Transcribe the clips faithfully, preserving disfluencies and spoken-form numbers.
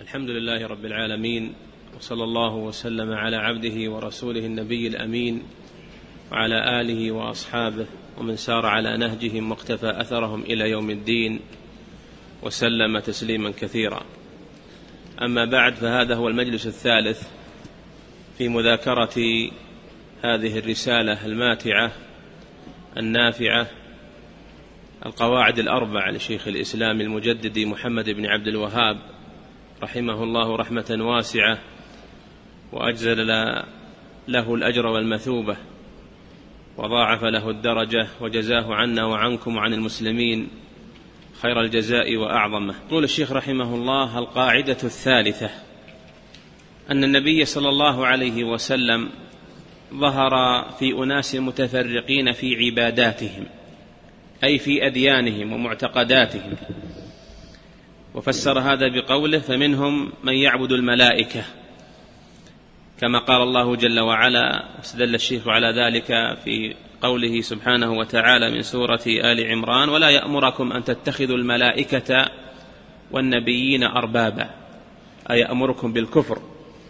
الحمد لله رب العالمين، وصلى الله وسلم على عبده ورسوله النبي الأمين وعلى آله وأصحابه ومن سار على نهجهم واقتفى أثرهم إلى يوم الدين وسلم تسليما كثيرا. أما بعد، فهذا هو المجلس الثالث في مذاكرة هذه الرسالة الماتعة النافعة، القواعد الأربع لشيخ الإسلام المجدد محمد بن عبد الوهاب رحمه الله رحمة واسعة، وأجزل له الأجر والمثوبة وضاعف له الدرجة، وجزاه عنا وعنكم وعن المسلمين خير الجزاء وأعظمه. يقول الشيخ رحمه الله: القاعدة الثالثة أن النبي صلى الله عليه وسلم ظهر في أناس متفرقين في عباداتهم، أي في أديانهم ومعتقداتهم، وفسر هذا بقوله: فمنهم من يعبد الملائكة، كما قال الله جل وعلا. واستدل الشيخ على ذلك في قوله سبحانه وتعالى من سورة آل عمران: ولا يأمركم أن تتخذوا الملائكة والنبيين أربابا، أي يأمركم بالكفر.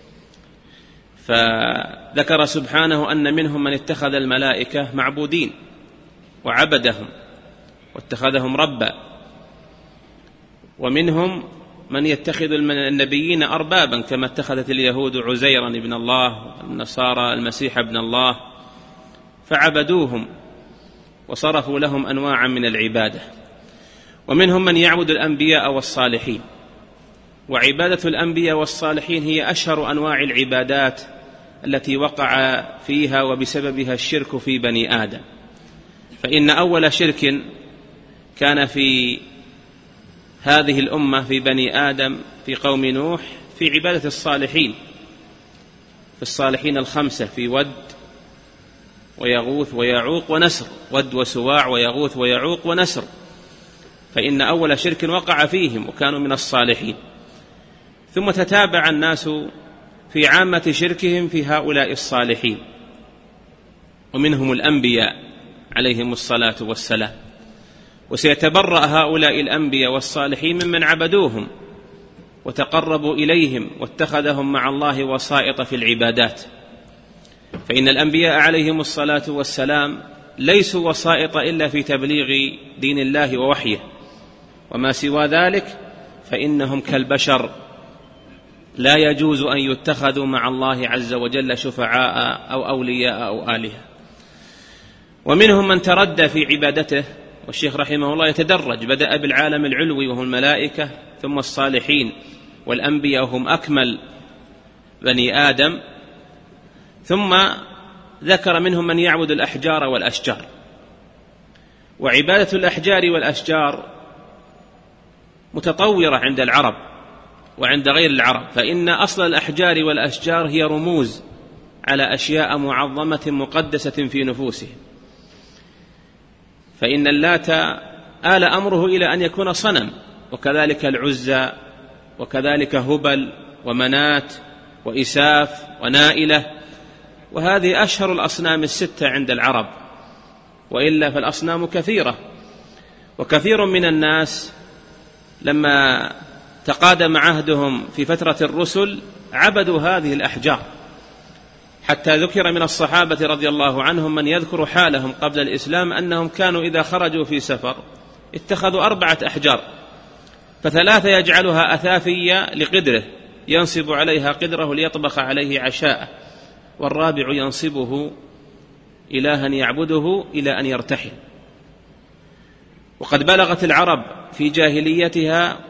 فذكر سبحانه أن منهم من اتخذ الملائكة معبودين وعبدهم واتخذهم ربا، ومنهم من يتخذ النبيين أربابا كما اتخذت اليهود عزيرا ابن الله والنصارى المسيح ابن الله، فعبدوهم وصرفوا لهم أنواعا من العبادة. ومنهم من يعبد الأنبياء والصالحين، وعبادة الأنبياء والصالحين هي أشهر أنواع العبادات التي وقع فيها وبسببها الشرك في بني آدم. فإن أول شرك كان في هذه الأمة في بني آدم في قوم نوح في عبادة الصالحين، في الصالحين الخمسة، في ود ويغوث ويعوق ونسر، ود وسواع ويغوث ويعوق ونسر، فإن أول شرك وقع فيهم وكانوا من الصالحين. ثم تتابع الناس في عامة شركهم في هؤلاء الصالحين، ومنهم الأنبياء عليهم الصلاة والسلام، وسيتبرأ هؤلاء الأنبياء والصالحين ممن عبدوهم وتقربوا إليهم واتخذهم مع الله وسائط في العبادات. فإن الأنبياء عليهم الصلاة والسلام ليسوا وسائط إلا في تبليغ دين الله ووحيه، وما سوى ذلك فإنهم كالبشر لا يجوز أن يتخذوا مع الله عز وجل شفعاء أو أولياء أو آلهة. ومنهم من تردى في عبادته، والشيخ رحمه الله يتدرج، بدأ بالعالم العلوي وهم الملائكة، ثم الصالحين والأنبياء وهم أكمل بني آدم، ثم ذكر منهم من يعبد الأحجار والأشجار. وعبادة الأحجار والأشجار متطورة عند العرب وعند غير العرب، فإن أصل الأحجار والأشجار هي رموز على أشياء معظمة مقدسة في نفوسهم. فإن اللات آل أمره إلى أن يكون صنم، وكذلك العزى، وكذلك هبل ومنات وإساف ونائلة، وهذه أشهر الأصنام الستة عند العرب، وإلا فالأصنام كثيرة. وكثير من الناس لما تقادم عهدهم في فترة الرسل عبدوا هذه الأحجار، حتى ذكر من الصحابة رضي الله عنهم من يذكر حالهم قبل الإسلام أنهم كانوا إذا خرجوا في سفر اتخذوا أربعة أحجار، فثلاثة يجعلها أثافية لقدره ينصب عليها قدره ليطبخ عليه عشاء، والرابع ينصبه إلها يعبده إلى أن يرتحل. وقد بلغت العرب في جاهليتها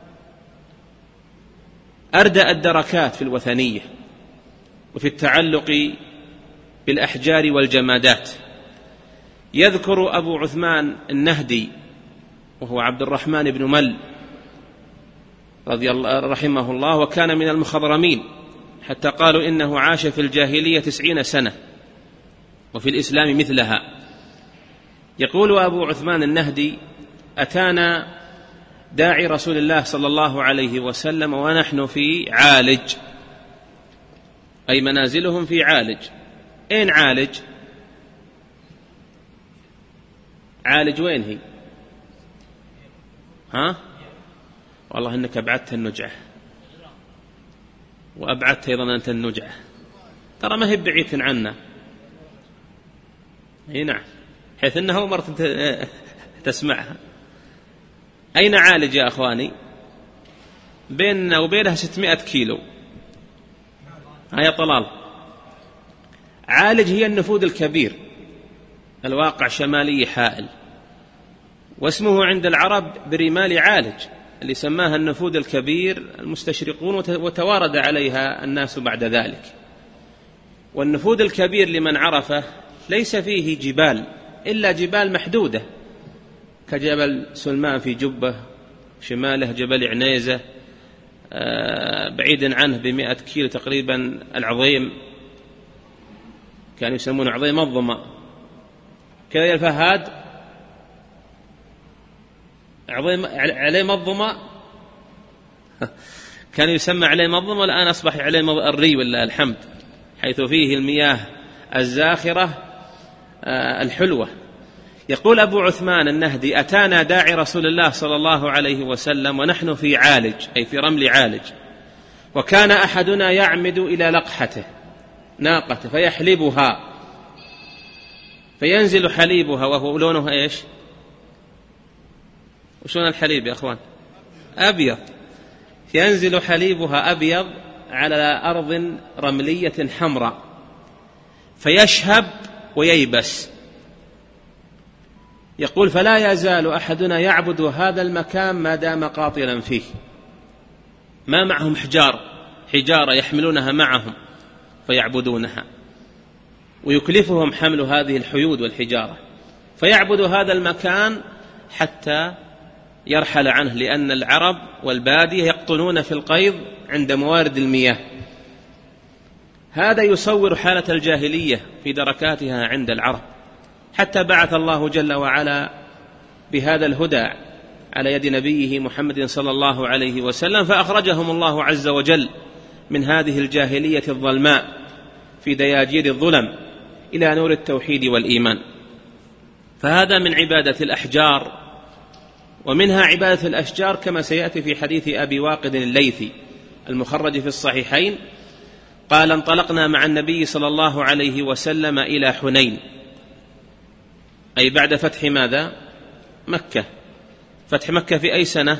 أردأ الدركات في الوثنية وفي التعلق بالأحجار والجمادات. يذكر أبو عثمان النهدي وهو عبد الرحمن بن مل رضي الله رحمه الله، وكان من المخضرمين، حتى قالوا إنه عاش في الجاهلية تسعين سنة وفي الإسلام مثلها. يقول أبو عثمان النهدي: أتانا داعي رسول الله صلى الله عليه وسلم ونحن في عالج، أي منازلهم في عالج. أين عالج؟ عالج وين هي؟ ها؟ والله إنك أبعدت النجعة. وأبعدت أيضا أنت النجعة، ترى ما هي بعيد عنا. اي نعم، حيث أنه مرة تسمعها. أين عالج يا أخواني؟ بيننا وبينها ستمائة كيلو. هيا طلال، عالج هي النفوذ الكبير، الواقع شمالي حائل، واسمه عند العرب برمال عالج، اللي سماها النفوذ الكبير المستشرقون، وتوارد عليها الناس بعد ذلك. والنفوذ الكبير لمن عرفه ليس فيه جبال إلا جبال محدودة، كجبل سلمان في جبة، شماله جبل عنيزة، بعيدا عنه بمئة كيلو تقريبا العظيم، كانوا يسمونه عظيم الظما كذا يا الفهاد، عظيم عليم الظما كان يسمى عليم الظما، والآن أصبح عليم الري والله الحمد، حيث فيه المياه الزاخرة الحلوة. يقول أبو عثمان النهدي: أتانا داعي رسول الله صلى الله عليه وسلم ونحن في عالج، أي في رمل عالج، وكان أحدنا يعمد إلى لقحته ناقته فيحلبها، فينزل حليبها وهو لونه إيش؟ وشون الحليب يا أخوان؟ أبيض. ينزل حليبها أبيض على أرض رملية حمراء، فيشهب وييبس. يقول: فلا يزال أحدنا يعبد هذا المكان ما دام قاطلا فيه، ما معهم حجار حجارة يحملونها معهم فيعبدونها، ويكلفهم حمل هذه الحيود والحجارة، فيعبد هذا المكان حتى يرحل عنه، لأن العرب والبادية يقطنون في القيض عند موارد المياه. هذا يصور حالة الجاهلية في دركاتها عند العرب، حتى بعث الله جل وعلا بهذا الهدى على يد نبيه محمد صلى الله عليه وسلم، فأخرجهم الله عز وجل من هذه الجاهلية الظلماء في دياجير الظلم إلى نور التوحيد والإيمان. فهذا من عبادة الأحجار، ومنها عبادة الأشجار كما سيأتي في حديث أبي واقد الليثي المخرج في الصحيحين، قال: انطلقنا مع النبي صلى الله عليه وسلم إلى حنين، أي بعد فتح ماذا؟ مكة. فتح مكة في أي سنة؟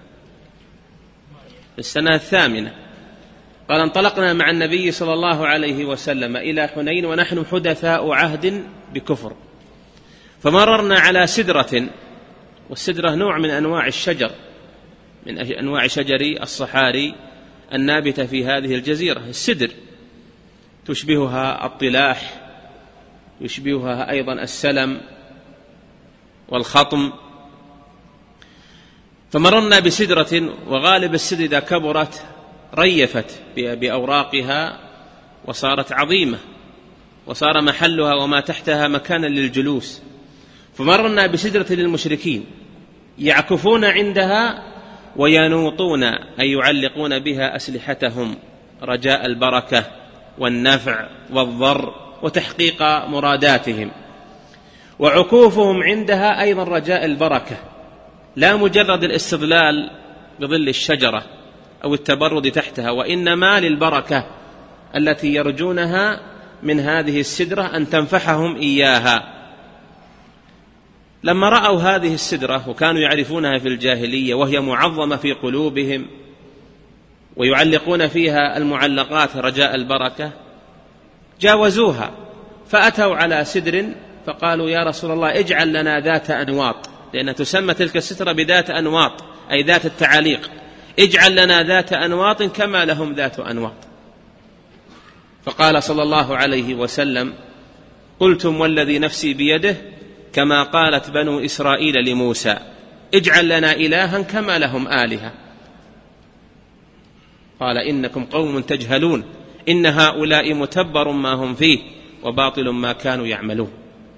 في السنة الثامنة. قال: انطلقنا مع النبي صلى الله عليه وسلم إلى حنين ونحن حدثاء عهد بكفر، فمررنا على سدرة، والسدرة نوع من أنواع الشجر، من أنواع شجر الصحاري النابتة في هذه الجزيرة. السدر تشبهها الطلاح، يشبهها أيضا السلم والخطم. فمررنا بسدرة، وغالب السدر إذا كبرت ريفت بأوراقها وصارت عظيمة، وصار محلها وما تحتها مكانا للجلوس. فمررنا بسدرة للمشركين يعكفون عندها وينوطون، أي يعلقون بها أسلحتهم رجاء البركة والنفع والضر وتحقيق مراداتهم، وعكوفهم عندها أيضا رجاء البركة، لا مجرد الاستظلال بظل الشجرة أو التبرد تحتها، وإنما للبركة التي يرجونها من هذه السدرة أن تنفحهم إياها. لما رأوا هذه السدرة وكانوا يعرفونها في الجاهلية وهي معظمة في قلوبهم ويعلقون فيها المعلقات رجاء البركة، جاوزوها فأتوا على سدر فقالوا: يا رسول الله اجعل لنا ذات أنواط، لأنها تسمى تلك السترة بذات أنواط، أي ذات التعاليق، اجعل لنا ذات أنواط كما لهم ذات أنواط. فقال صلى الله عليه وسلم: قلتم والذي نفسي بيده كما قالت بنو إسرائيل لموسى: اجعل لنا إلها كما لهم آلهة. قال: إنكم قوم تجهلون، إن هؤلاء متبر ما هم فيه وباطل ما كانوا يعملون.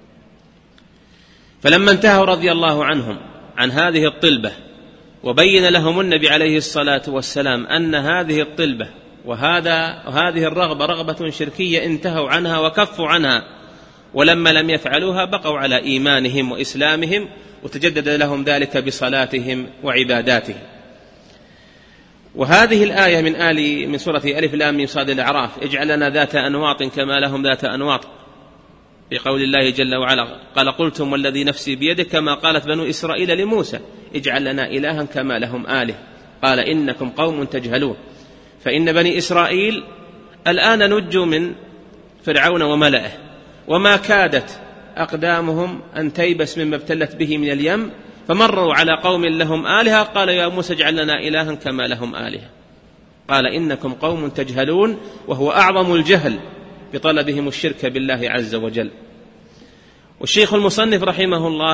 فلما انتهوا رضي الله عنهم عن هذه الطلبة وبين لهم النبي عليه الصلاة والسلام أن هذه الطلبة وهذا وهذه الرغبة رغبة شركية انتهوا عنها وكفوا عنها، ولما لم يفعلوها بقوا على إيمانهم وإسلامهم، وتجدد لهم ذلك بصلاتهم وعباداتهم. وهذه الآية من آل من سورة ألف لام ميم صاد الأعراف اجعل لنا ذات أنواط كما لهم ذات أنواط، في قول الله جل وعلا قال قلتم والذي نفسي بيده كما قالت بنو إسرائيل لموسى اجعل لنا إلها كما لهم آله قال إنكم قوم تجهلون. فإن بني إسرائيل الآن نجوا من فرعون وملئه، وما كادت أقدامهم أن تيبس مما ابتلت به من اليم، فمروا على قوم لهم آلهة قال يا موسى اجعل لنا إلها كما لهم آلهة قال إنكم قوم تجهلون، وهو أعظم الجهل بطلبهم الشرك بالله عز وجل. والشيخ المصنف رحمه الله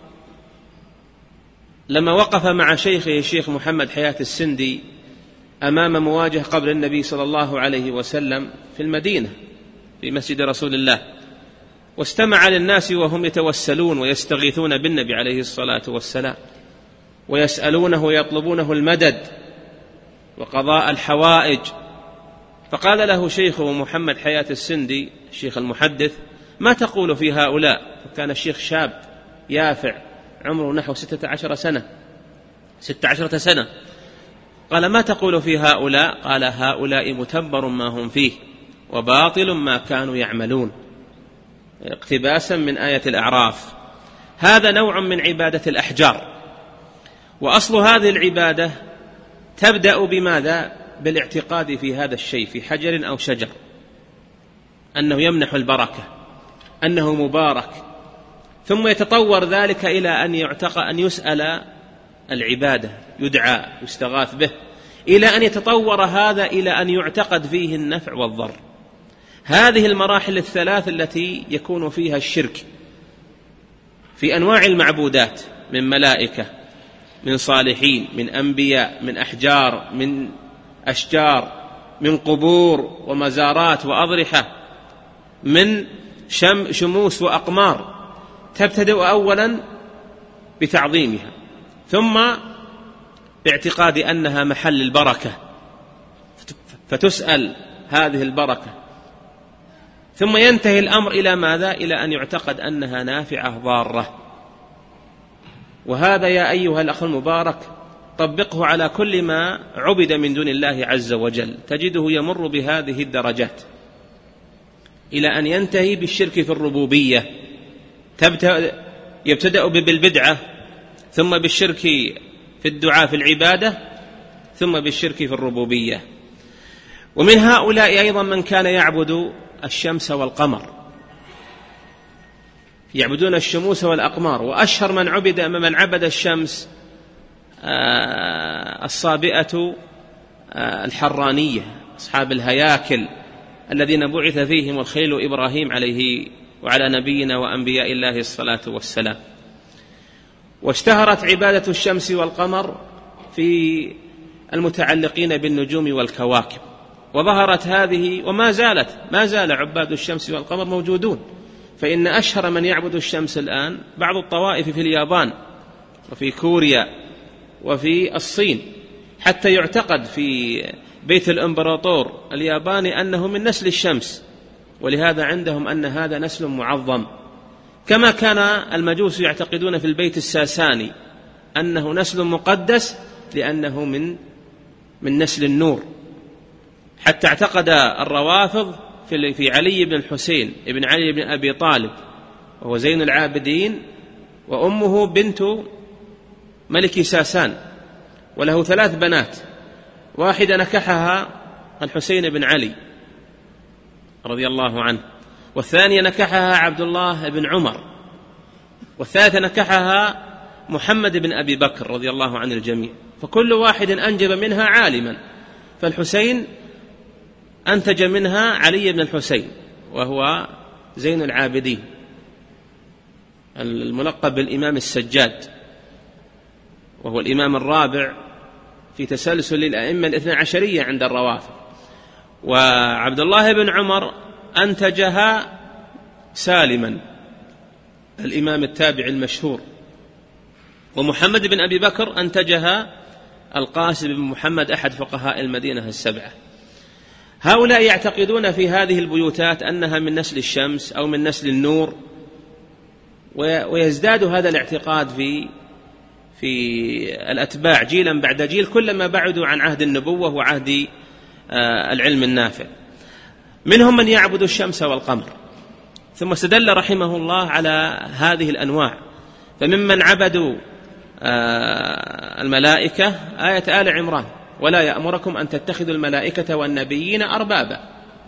لما وقف مع شيخه الشيخ محمد حياة السندي أمام مواجهة قبر النبي صلى الله عليه وسلم في المدينة في مسجد رسول الله، واستمع للناس وهم يتوسلون ويستغيثون بالنبي عليه الصلاة والسلام ويسألونه ويطلبونه المدد وقضاء الحوائج، فقال له شيخه محمد حياة السندي الشيخ المحدث ما تقول في هؤلاء؟ فكان الشيخ شاب يافع عمره نحو ستة عشر سنة ستة عشرة سنة قال ما تقول في هؤلاء؟ قال هؤلاء متبر ما هم فيه وباطل ما كانوا يعملون، اقتباسا من آية الأعراف. هذا نوع من عبادة الأحجار، وأصل هذه العبادة تبدأ بماذا؟ بالاعتقاد في هذا الشيء في حجر أو شجر أنه يمنح البركة، أنه مبارك، ثم يتطور ذلك إلى أن يعتقد أن يسأل العبادة، يدعى يستغاث به، إلى أن يتطور هذا إلى أن يعتقد فيه النفع والضر. هذه المراحل الثلاث التي يكون فيها الشرك في أنواع المعبودات من ملائكة من صالحين من أنبياء من أحجار من أشجار من قبور ومزارات وأضرحة من شم شموس وأقمار، تبتدأ أولا بتعظيمها ثم باعتقاد أنها محل البركة فتسأل هذه البركة، ثم ينتهي الأمر إلى ماذا؟ إلى أن يعتقد أنها نافعة ضارة. وهذا يا أيها الأخ المبارك طبقه على كل ما عبد من دون الله عز وجل، تجده يمر بهذه الدرجات إلى أن ينتهي بالشرك في الربوبية، يبتدأ بالبدعة ثم بالشرك في الدعاء في العبادة ثم بالشرك في الربوبية. ومن هؤلاء أيضا من كان يعبد الشمس والقمر، يعبدون الشموس والأقمار، وأشهر من عبد من عبد الشمس الصابئة الحرانية أصحاب الهياكل الذين بعث فيهم الخليل إبراهيم عليه وعلى نبينا وأنبياء الله الصلاة والسلام. واشتهرت عبادة الشمس والقمر في المتعلقين بالنجوم والكواكب، وظهرت هذه وما زالت ما زال عباد الشمس والقمر موجودون، فإن أشهر من يعبد الشمس الآن بعض الطوائف في اليابان وفي كوريا وفي الصين، حتى يعتقد في بيت الإمبراطور الياباني أنه من نسل الشمس، ولهذا عندهم أن هذا نسل معظم، كما كان المجوس يعتقدون في البيت الساساني أنه نسل مقدس لأنه من من نسل النور. حتى اعتقد الروافض في علي بن الحسين ابن علي بن أبي طالب وهو زين العابدين، وأمه بنت ملك ساسان، وله ثلاث بنات، واحدة نكحها الحسين بن علي رضي الله عنه، والثانية نكحها عبد الله بن عمر، والثالثة نكحها محمد بن أبي بكر رضي الله عن الجميع، فكل واحد أنجب منها عالما، فالحسين أنتج منها علي بن الحسين وهو زين العابدين الملقب بالإمام السجاد، وهو الإمام الرابع في تسلسل الأئمة الاثنى عشرية عند الروافض. وعبد الله بن عمر أنتجها سالما الإمام التابع المشهور، ومحمد بن أبي بكر أنتجها القاسم بن محمد أحد فقهاء المدينة السبعة. هؤلاء يعتقدون في هذه البيوتات أنها من نسل الشمس أو من نسل النور، ويزداد هذا الاعتقاد في في الأتباع جيلا بعد جيل كلما بعدوا عن عهد النبوة وعهد العلم النافع. منهم من يعبد الشمس والقمر، ثم استدل رحمه الله على هذه الأنواع. فممن عبدوا الملائكة آية آل عمران: ولا يأمركم أن تتخذوا الملائكة والنبيين أربابا.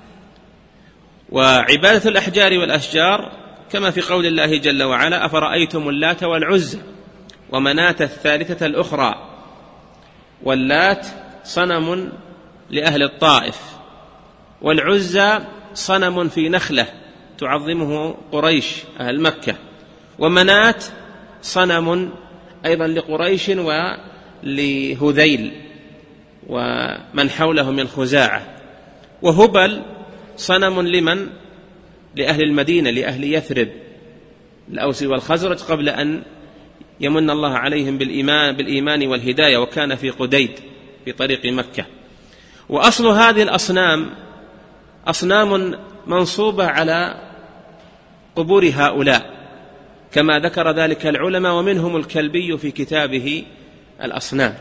وعبادة الأحجار والأشجار كما في قول الله جل وعلا: أفرأيتم اللات والعزى ومناة الثالثة الأخرى. واللات صنم لأهل الطائف، والعزى صنم في نخلة تعظمه قريش أهل مكة، ومناة صنم أيضا لقريش ولهذيل ومن حوله من خزاعة، وهبل صنم لمن؟ لأهل المدينة، لأهل يثرب الأوس والخزرج، قبل أن يمن الله عليهم بالإيمان, بالإيمان والهداية، وكان في قديد في طريق مكة. وأصل هذه الأصنام أصنام منصوبة على قبور هؤلاء كما ذكر ذلك العلماء، ومنهم الكلبي في كتابه الأصنام.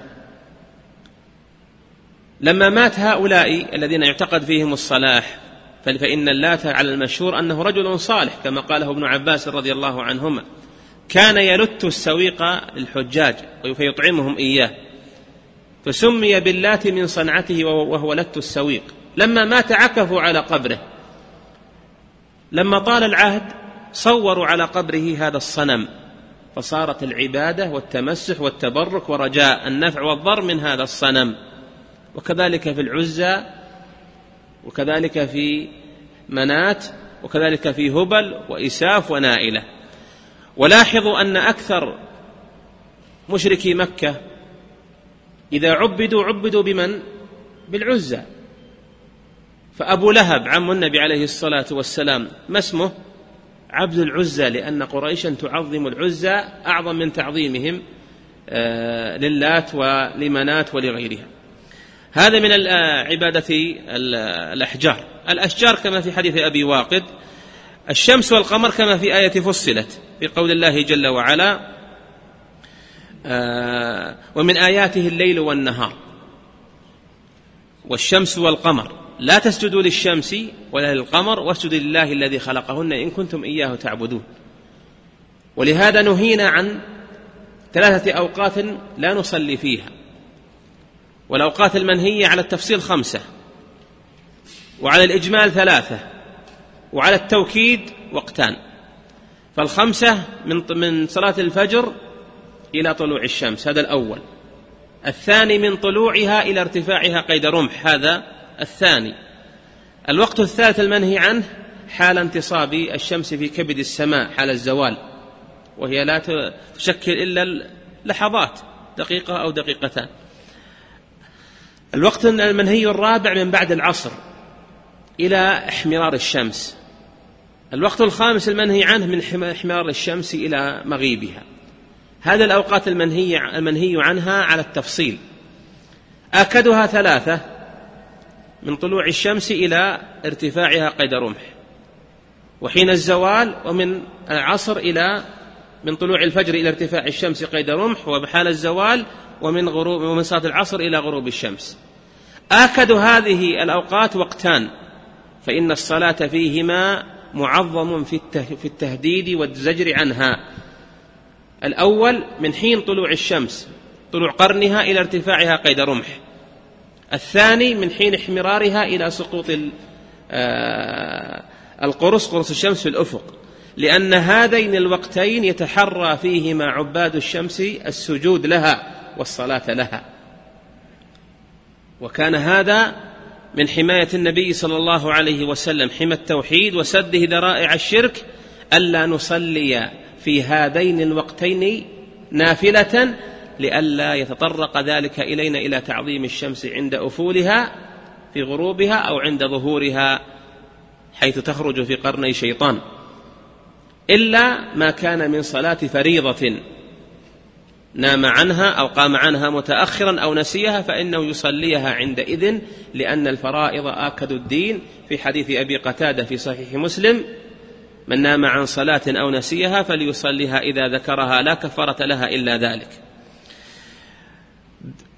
لما مات هؤلاء الذين يعتقد فيهم الصلاح، فإن اللات على المشهور أنه رجل صالح كما قاله ابن عباس رضي الله عنهما، كان يلت السويق للحجاج فيطعمهم إياه، فسمي باللات من صنعته وهو لت السويق. لما مات عكفوا على قبره، لما طال العهد صوروا على قبره هذا الصنم، فصارت العبادة والتمسح والتبرك ورجاء النفع والضر من هذا الصنم. وكذلك في العزى، وكذلك في منات، وكذلك في هبل وإساف ونائلة. ولاحظوا أن أكثر مشركي مكة إذا عبدوا عبدوا بمن؟ بالعزى. فأبو لهب عم النبي عليه الصلاة والسلام ما اسمه؟ عبد العزى، لأن قريشا تعظم العزى أعظم من تعظيمهم للات ولمنات ولغيرها. هذا من عبادة الأحجار. الأشجار كما في حديث أبي واقد، الشمس والقمر كما في آية فصلت في قول الله جل وعلا: ومن آياته الليل والنهار والشمس والقمر لا تسجدوا للشمس ولا للقمر واسجدوا لله الذي خلقهن إن كنتم إياه تعبدون. ولهذا نهينا عن ثلاثة أوقات لا نصلي فيها، والأوقات المنهية على التفصيل خمسة، وعلى الإجمال ثلاثة، وعلى التوكيد وقتان. فالخمسة من صلاة الفجر إلى طلوع الشمس، هذا الأول. الثاني من طلوعها إلى ارتفاعها قيد رمح، هذا الثاني. الوقت الثالث المنهي عنه حال انتصاب الشمس في كبد السماء حال الزوال، وهي لا تشكل إلا لحظات، دقيقة أو دقيقتان. الوقت المنهي الرابع من بعد العصر إلى احمرار الشمس. الوقت الخامس المنهي عنه من احمرار الشمس إلى مغيبها. هذه الأوقات المنهي, المنهي عنها على التفصيل. آكدها ثلاثة: من طلوع الشمس إلى ارتفاعها قيد رمح، وحين الزوال، ومن العصر إلى من طلوع الفجر إلى ارتفاع الشمس قيد رمح، وبحال الزوال، ومن غروب ومن صلاة العصر إلى غروب الشمس. آكد هذه الأوقات وقتان، فإن الصلاة فيهما معظم في التهديد والزجر عنها. الأول من حين طلوع الشمس طلوع قرنها إلى ارتفاعها قيد رمح. الثاني من حين احمرارها إلى سقوط القرص قرص الشمس في الأفق، لأن هذين الوقتين يتحرى فيهما عباد الشمس السجود لها والصلاة لها. وكان هذا من حماية النبي صلى الله عليه وسلم، حمى التوحيد وسده ذرائع الشرك، ألا نصلي في هذين الوقتين نافلة، لئلا يتطرق ذلك إلينا إلى تعظيم الشمس عند أفولها في غروبها أو عند ظهورها حيث تخرج في قرني شيطان، إلا ما كان من صلاة فريضة نام عنها أو قام عنها متأخرا أو نسيها، فإنه يصليها عندئذ، لأن الفرائض آكد الدين، في حديث أبي قتادة في صحيح مسلم: من نام عن صلاة أو نسيها فليصليها إذا ذكرها لا كفارة لها إلا ذلك.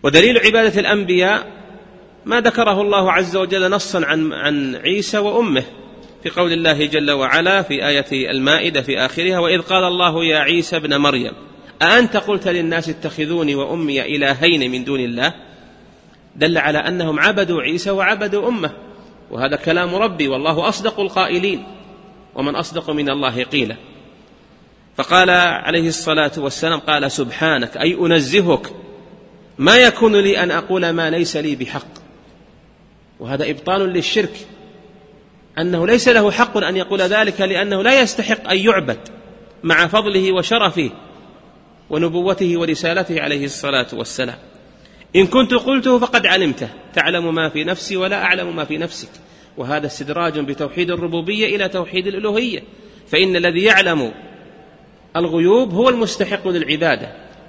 ودليل عبادة الأنبياء ما ذكره الله عز وجل نصا عن, عن عيسى وأمه في قول الله جل وعلا في آية المائدة في آخرها: وإذ قال الله يا عيسى ابن مريم أأنت قلت للناس اتخذوني وأمي إلهين من دون الله. دل على أنهم عبدوا عيسى وعبدوا أمه، وهذا كلام ربي والله أصدق القائلين، ومن أصدق من الله قيلا. فقال عليه الصلاة والسلام قال: سبحانك أي أنزهك، ما يكون لي أن أقول ما ليس لي بحق. وهذا إبطال للشرك، أنه ليس له حق أن يقول ذلك، لأنه لا يستحق أن يعبد مع فضله وشرفه ونبوته ورسالته عليه الصلاة والسلام. إن كنت قلته فقد علمته، تعلم ما في نفسي ولا أعلم ما في نفسك. وهذا استدراج بتوحيد الربوبية إلى توحيد الألوهية، فإن الذي يعلم الغيوب هو المستحق للعبادة.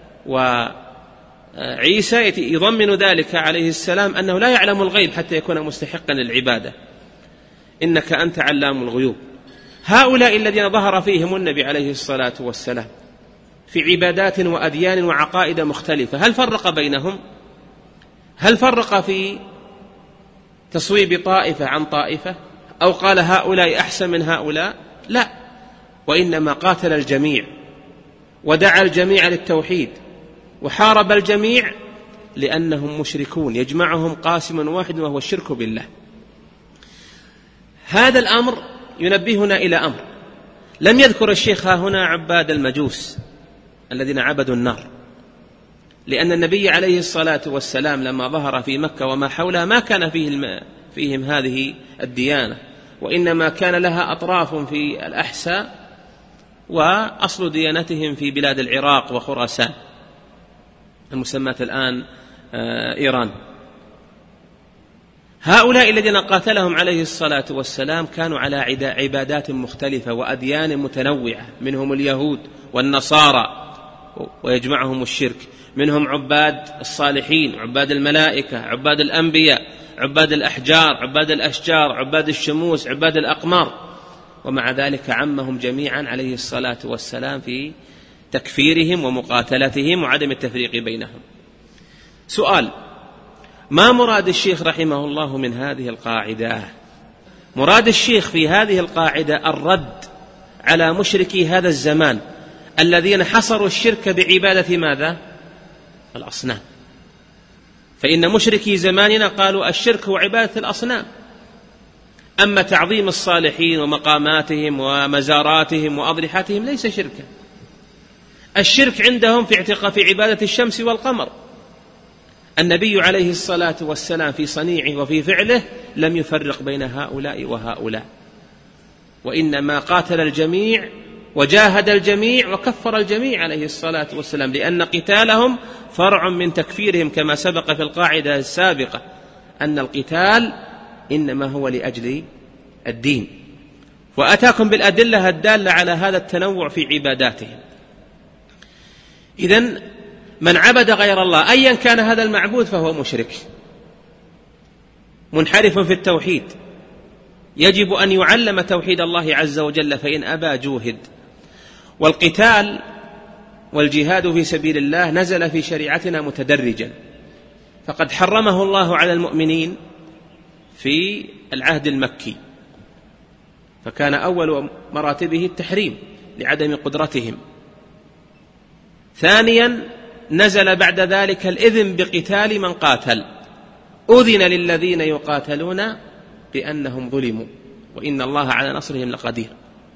وعيسى يضمن ذلك عليه السلام أنه لا يعلم الغيب حتى يكون مستحقا للعبادة. إنك أنت علام الغيوب. هؤلاء الذين ظهر فيهم النبي عليه الصلاة والسلام في عبادات وأديان وعقائد مختلفة، هل فرق بينهم؟ هل فرق في تصويب طائفة عن طائفة، أو قال هؤلاء أحسن من هؤلاء؟ لا، وإنما قاتل الجميع ودعا الجميع للتوحيد وحارب الجميع، لأنهم مشركون يجمعهم قاسم واحد وهو الشرك بالله. هذا الأمر ينبهنا إلى أمر لم يذكر الشيخ هنا عباد المجوس الذين عبدوا النار، لأن النبي عليه الصلاة والسلام لما ظهر في مكة وما حولها ما كان فيه فيهم هذه الديانة، وإنما كان لها أطراف في الأحساء، وأصل ديانتهم في بلاد العراق وخراسان المسمات الآن إيران. هؤلاء الذين قاتلهم عليه الصلاة والسلام كانوا على عبادات مختلفة وأديان متنوعة، منهم اليهود والنصارى ويجمعهم الشرك، منهم عباد الصالحين، عباد الملائكة، عباد الأنبياء، عباد الأحجار، عباد الأشجار، عباد الشموس، عباد الأقمار، ومع ذلك عمهم جميعا عليه الصلاة والسلام في تكفيرهم ومقاتلتهم وعدم التفريق بينهم. سؤال: ما مراد الشيخ رحمه الله من هذه القاعدة؟ مراد الشيخ في هذه القاعدة الرد على مشركي هذا الزمان الذين حصروا الشرك بعبادة ماذا؟ الأصنام. فإن مشركي زماننا قالوا الشرك هو عبادة الأصنام، أما تعظيم الصالحين ومقاماتهم ومزاراتهم وأضرحتهم ليس شركا. الشرك عندهم في اعتقاد في عبادة الشمس والقمر. النبي عليه الصلاة والسلام في صنيعه وفي فعله لم يفرق بين هؤلاء وهؤلاء، وإنما قاتل الجميع وجاهد الجميع وكفر الجميع عليه الصلاة والسلام، لأن قتالهم فرع من تكفيرهم، كما سبق في القاعدة السابقة أن القتال إنما هو لأجل الدين. وأتاكم بالأدلة الدالة على هذا التنوع في عباداتهم. إذن من عبد غير الله أيا كان هذا المعبود فهو مشرك منحرف في التوحيد، يجب أن يعلم توحيد الله عز وجل، فإن أبى جوهد. والقتال والجهاد في سبيل الله نزل في شريعتنا متدرجا، فقد حرمه الله على المؤمنين في العهد المكي، فكان أول مراتبه التحريم لعدم قدرتهم. ثانيا نزل بعد ذلك الإذن بقتال من قاتل، أذن للذين يقاتلون بأنهم ظلموا وإن الله على نصرهم لقدير.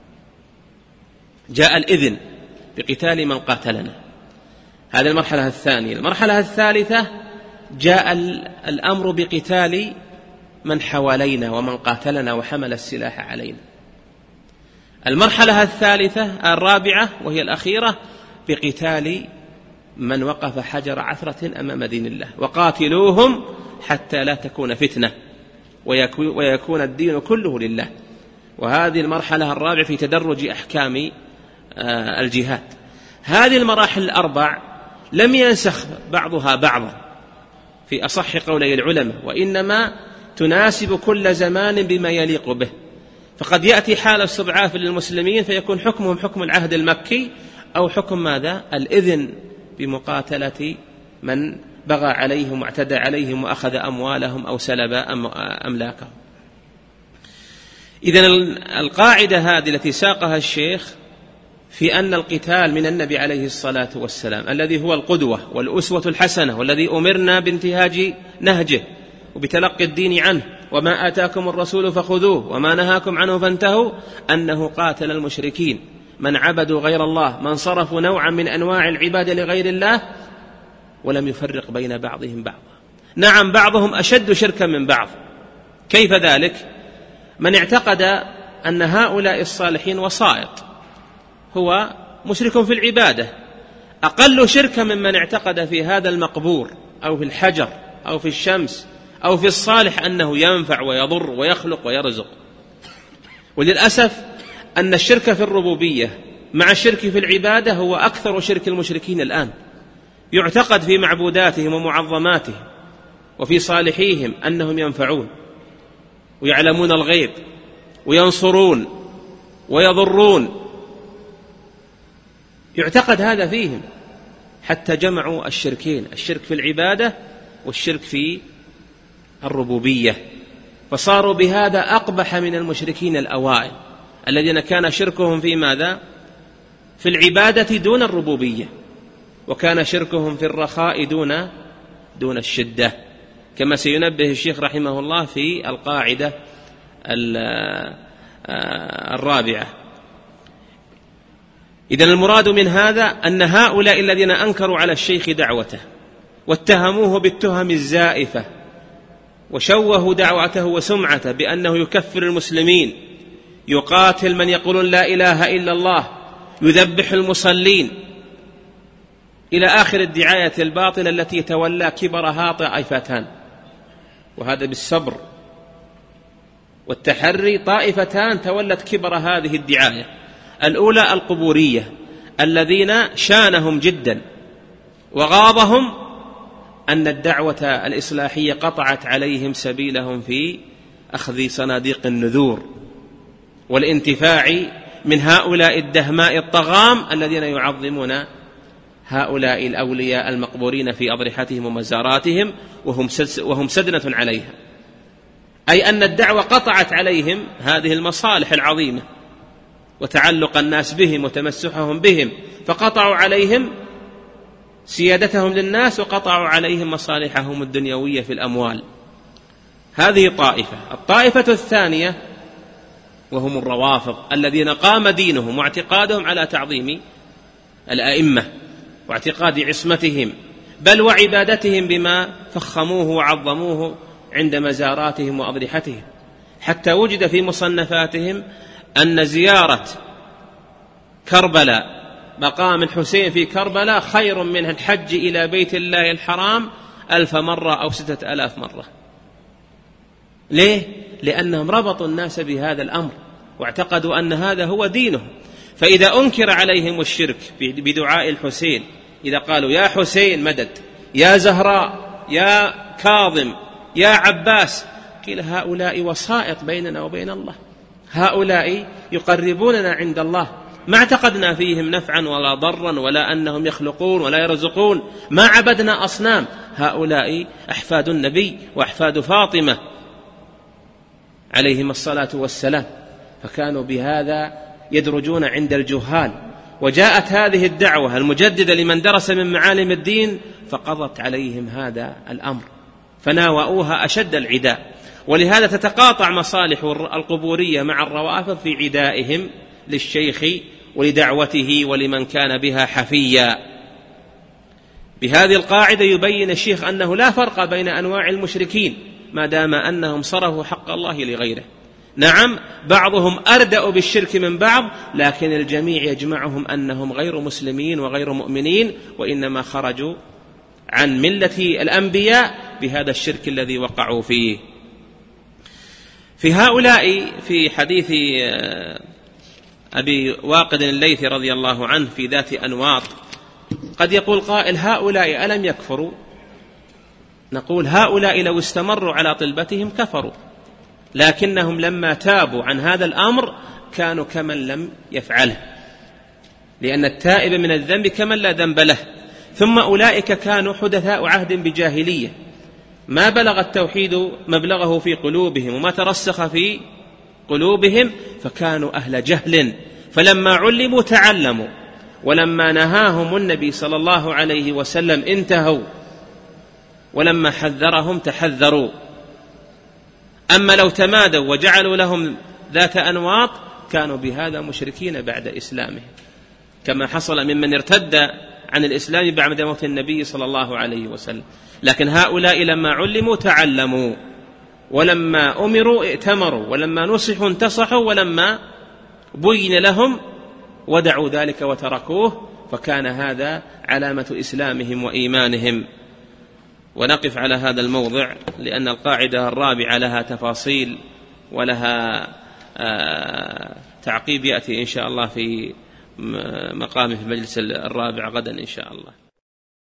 جاء الإذن بقتال من قاتلنا، هذه المرحلة الثانية. المرحلة الثالثة جاء الأمر بقتال من حوالينا ومن قاتلنا وحمل السلاح علينا. المرحلة الثالثة الرابعة وهي الأخيرة بقتال من وقف حجر عثرة أمام دين الله، وقاتلوهم حتى لا تكون فتنة ويكون الدين كله لله. وهذه المرحلة الرابعة في تدرج أحكام الجهاد. هذه المراحل الأربع لم ينسخ بعضها بعضا في أصح قولي العلماء، وإنما تناسب كل زمان بما يليق به. فقد يأتي حال استضعاف للمسلمين فيكون حكمهم حكم العهد المكي، أو حكم ماذا؟ الإذن بمقاتلة من بغى عليهم واعتدى عليهم وأخذ أموالهم أو سلب أملاكهم. إذن القاعدة هذه التي ساقها الشيخ في أن القتال من النبي عليه الصلاة والسلام الذي هو القدوة والأسوة الحسنة والذي أمرنا بانتهاج نهجه وبتلقي الدين عنه، وما آتاكم الرسول فخذوه وما نهاكم عنه فانتهوا، أنه قاتل المشركين من عبدوا غير الله، من صرفوا نوعا من أنواع العبادة لغير الله ولم يفرق بين بعضهم بعضا. نعم بعضهم أشد شركا من بعض. كيف ذلك؟ من اعتقد أن هؤلاء الصالحين وسائط هو مشرك في العبادة، أقل شركا ممن اعتقد في هذا المقبور أو في الحجر أو في الشمس أو في الصالح أنه ينفع ويضر ويخلق ويرزق. وللأسف أن الشرك في الربوبية مع الشرك في العبادة هو أكثر شرك المشركين الآن. يعتقد في معبوداتهم ومعظماتهم وفي صالحيهم أنهم ينفعون ويعلمون الغيب وينصرون ويضرون، يعتقد هذا فيهم، حتى جمعوا الشركين، الشرك في العبادة والشرك في الربوبية، فصاروا بهذا أقبح من المشركين الأوائل الذين كان شركهم في ماذا؟ في العبادة دون الربوبية، وكان شركهم في الرخاء دون دون الشدة، كما سينبه الشيخ رحمه الله في القاعدة الرابعة. إذن المراد من هذا أن هؤلاء الذين أنكروا على الشيخ دعوته واتهموه بالتهم الزائفة وشوهوا دعوته وسمعته بأنه يكفر المسلمين، يقاتل من يقولون لا إله إلا الله، يذبح المصلين، إلى آخر الدعاية الباطلة التي تولى كبرها طائفتان، وهذا بالصبر والتحري طائفتان تولت كبر هذه الدعاية. الأولى القبورية الذين شانهم جدا وغاضهم أن الدعوة الإصلاحية قطعت عليهم سبيلهم في أخذ صناديق النذور والانتفاع من هؤلاء الدهماء الطغام الذين يعظمون هؤلاء الأولياء المقبورين في أضرحتهم ومزاراتهم وهم وهم سدنة عليها، أي أن الدعوة قطعت عليهم هذه المصالح العظيمة وتعلق الناس بهم وتمسحهم بهم، فقطعوا عليهم سيادتهم للناس وقطعوا عليهم مصالحهم الدنيوية في الأموال. هذه طائفة. الطائفة الثانية وهم الروافض الذين قام دينهم واعتقادهم على تعظيم الأئمة واعتقاد عصمتهم، بل وعبادتهم بما فخموه وعظموه عند مزاراتهم وأضرحتهم، حتى وجد في مصنفاتهم أن زيارة كربلاء مقام الحسين في كربلاء خير من الحج إلى بيت الله الحرام ألف مرة أو ستة ألاف مرة. ليه؟ لأنهم ربطوا الناس بهذا الأمر واعتقدوا أن هذا هو دينهم. فإذا أنكر عليهم الشرك بدعاء الحسين، إذا قالوا يا حسين مدد، يا زهراء، يا كاظم، يا عباس، قيل هؤلاء وسائط بيننا وبين الله، هؤلاء يقربوننا عند الله، ما اعتقدنا فيهم نفعا ولا ضرا ولا أنهم يخلقون ولا يرزقون، ما عبدنا أصنام، هؤلاء أحفاد النبي وأحفاد فاطمة عليهم الصلاة والسلام. فكانوا بهذا يدرجون عند الجهال، وجاءت هذه الدعوة المجددة لمن درس من معالم الدين فقضت عليهم هذا الأمر، فناوؤوها أشد العداء. ولهذا تتقاطع مصالح القبورية مع الروافض في عدائهم للشيخ ولدعوته ولمن كان بها حفيا. بهذه القاعدة يبين الشيخ أنه لا فرق بين أنواع المشركين ما دام أنهم صرفوا حق الله لغيره. نعم بعضهم أردأ بالشرك من بعض، لكن الجميع يجمعهم أنهم غير مسلمين وغير مؤمنين، وإنما خرجوا عن ملة الأنبياء بهذا الشرك الذي وقعوا فيه. في هؤلاء في حديث أبي واقد الليثي رضي الله عنه في ذات أنواط قد يقول قائل هؤلاء ألم يكفروا؟ نقول هؤلاء لو استمروا على طلبتهم كفروا، لكنهم لما تابوا عن هذا الأمر كانوا كمن لم يفعله، لأن التائب من الذنب كمن لا ذنب له. ثم أولئك كانوا حدثاء عهد بجاهلية، ما بلغ التوحيد مبلغه في قلوبهم وما ترسخ في قلوبهم، فكانوا أهل جهل، فلما علموا تعلموا، ولما نهاهم النبي صلى الله عليه وسلم انتهوا، ولما حذرهم تحذروا. أما لو تمادوا وجعلوا لهم ذات أنواط كانوا بهذا مشركين بعد إسلامهم، كما حصل ممن ارتد عن الإسلام بعد موت النبي صلى الله عليه وسلم. لكن هؤلاء لما علموا تعلموا، ولما أمروا ائتمروا، ولما نصحوا انتصحوا، ولما بين لهم ودعوا ذلك وتركوه، فكان هذا علامة إسلامهم وإيمانهم. ونقف على هذا الموضع لأن القاعدة الرابعة لها تفاصيل ولها تعقيب يأتي إن شاء الله في مقامه في المجلس الرابع غدا إن شاء الله.